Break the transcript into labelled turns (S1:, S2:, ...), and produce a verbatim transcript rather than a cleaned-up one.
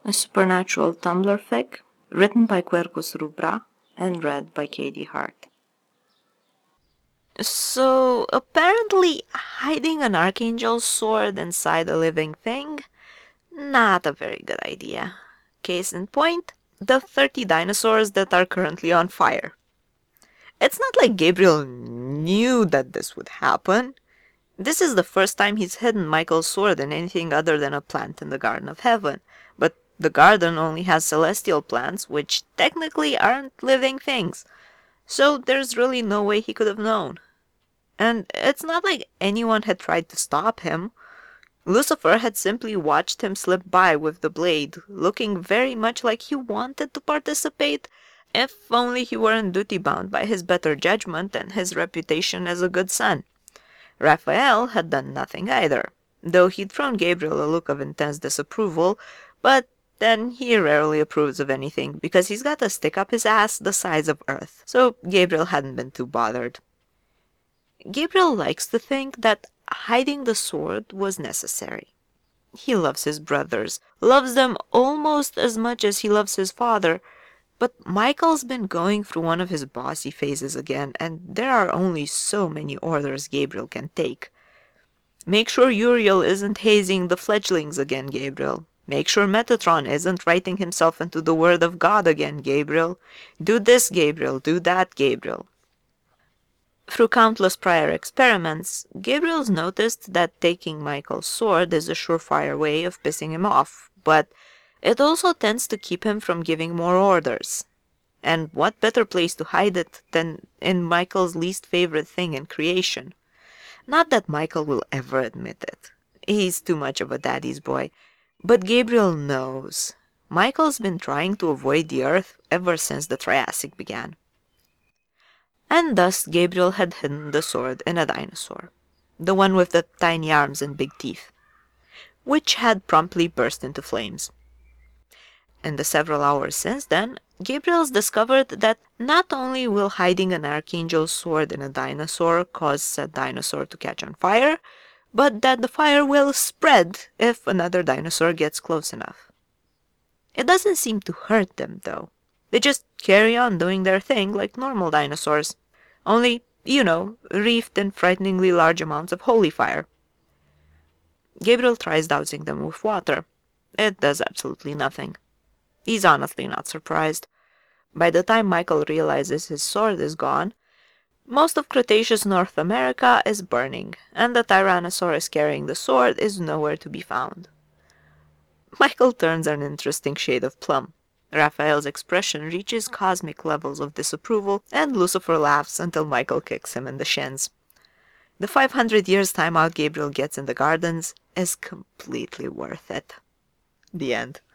S1: A Supernatural Tumblr fic, written by Quercus Rubra and read by Katie Hart.
S2: So, apparently, hiding an archangel's sword inside a living thing? Not a very good idea. Case in point, the thirty dinosaurs that are currently on fire. It's not like Gabriel knew that this would happen. This is the first time he's hidden Michael's sword in anything other than a plant in the Garden of Heaven. But the garden only has celestial plants, which technically aren't living things. So there's really no way he could have known. And it's not like anyone had tried to stop him. Lucifer had simply watched him slip by with the blade, looking very much like he wanted to participate, if only he weren't duty-bound by his better judgment and his reputation as a good son. Raphael had done nothing either, though he'd thrown Gabriel a look of intense disapproval, but then he rarely approves of anything because he's got a stick up his ass the size of Earth, so Gabriel hadn't been too bothered. Gabriel likes to think that hiding the sword was necessary. He loves his brothers, loves them almost as much as he loves his father, but Michael's been going through one of his bossy phases again, and there are only so many orders Gabriel can take. Make sure Uriel isn't hazing the fledglings again, Gabriel. Make sure Metatron isn't writing himself into the Word of God again, Gabriel. Do this, Gabriel. Do that, Gabriel. Through countless prior experiments, Gabriel's noticed that taking Michael's sword is a surefire way of pissing him off, but it also tends to keep him from giving more orders. And what better place to hide it than in Michael's least favorite thing in creation? Not that Michael will ever admit it. He's too much of a daddy's boy. But Gabriel knows. Michael's been trying to avoid the Earth ever since the Triassic began. And thus Gabriel had hidden the sword in a dinosaur, the one with the tiny arms and big teeth, which had promptly burst into flames. In the several hours since then, Gabriel's discovered that not only will hiding an archangel's sword in a dinosaur cause said dinosaur to catch on fire, but that the fire will spread if another dinosaur gets close enough. It doesn't seem to hurt them, though. They just carry on doing their thing like normal dinosaurs, only, you know, wreathed in frighteningly large amounts of holy fire. Gabriel tries dousing them with water. It does absolutely nothing. He's honestly not surprised. By the time Michael realizes his sword is gone, most of Cretaceous North America is burning, and the Tyrannosaurus carrying the sword is nowhere to be found. Michael turns an interesting shade of plum. Raphael's expression reaches cosmic levels of disapproval, and Lucifer laughs until Michael kicks him in the shins. The five hundred years timeout Gabriel gets in the gardens is completely worth it. The end.